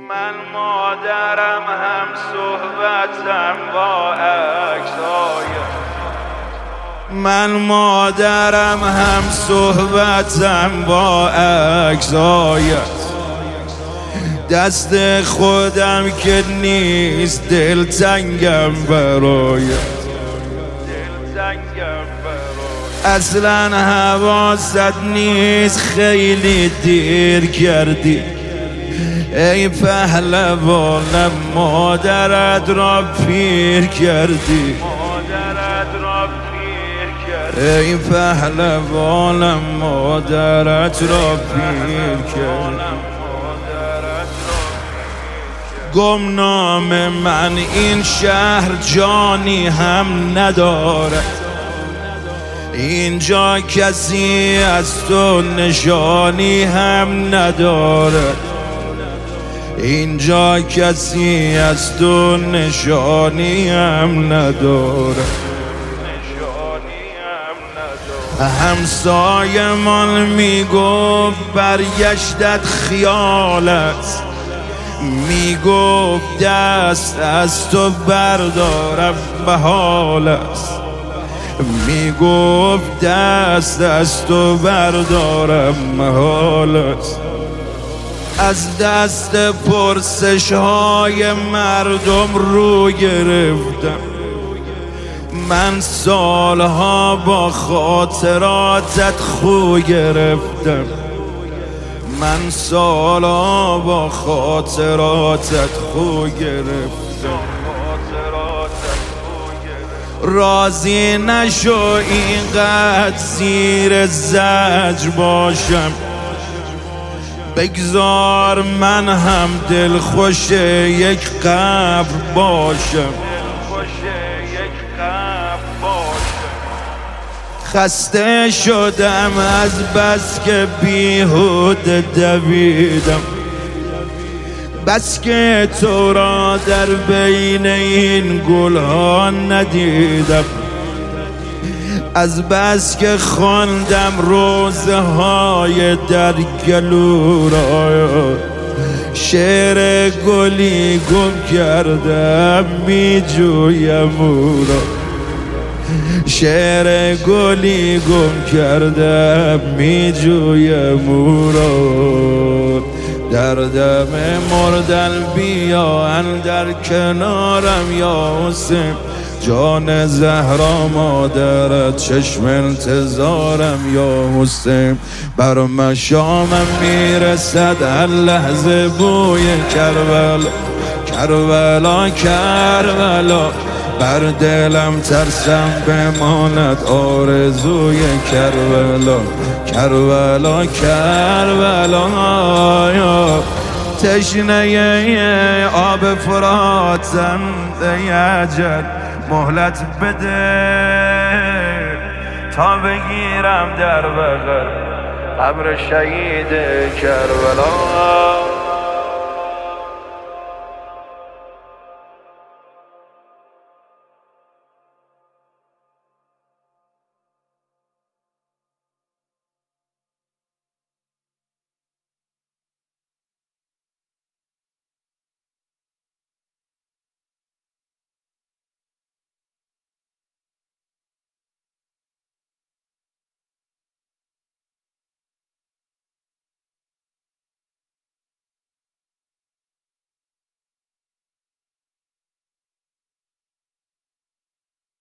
من مادرم هم صحبتم با عکسایت، من مادرم هم صحبتم با عکسایت. دست خودم که نیست دلتنگم برایت، اصلا حواست نیست خیلی دیر کردی ای پهلوانم، مادرت را پیر کردی، ای پهلوانم مادرت را پیر کردی. گمنام من این شهر جانی هم ندارد، اینجا کسی از تو نشانی هم ندارد، اینجا کسی از تو نشانی هم ندارد. همسایه‌مان میگفت برگشتت خیالت، میگفت دست از تو بردارم محالت، میگفت دست از تو بردارم محالت. از دست پرسش های مردم رو گرفتم، من سالها با خاطراتت خو گرفتم، من سالها با خاطراتت خو گرفتم. راضی نشو اینقدر زیر زجر باشم، بگذار من هم دلخوش یک قبر باشم. خسته شدم از بس که بیهوده دویدم، بس که تو را در بین این گلها ندیدم، از بس که خواندم روزه های در گلو را، شعر گلی گم کردم می جویم او را، شعر گلی گم کردم می جویم او را. در دم مردن بیا اندر کنارم یا حسین، جان زهرا مادرت چشم انتظارم یا حسین. بر مشامم میرسد هر لحظه بوی کربلا، کربلا کربلا، بر دلم ترسم بماند آرزوی کربلا، کربلا کربلا. تشنه آب فراتم ای اجل مهلت بده تا بگیرم در بغل قبر شهید کربلا.